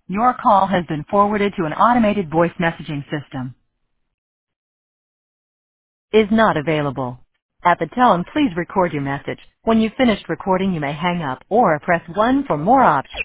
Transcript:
Your call has been forwarded to an automated voice messaging system. Is not available. At the tone, please record your message. When you've finished recording, you may hang up or press 1 for more options.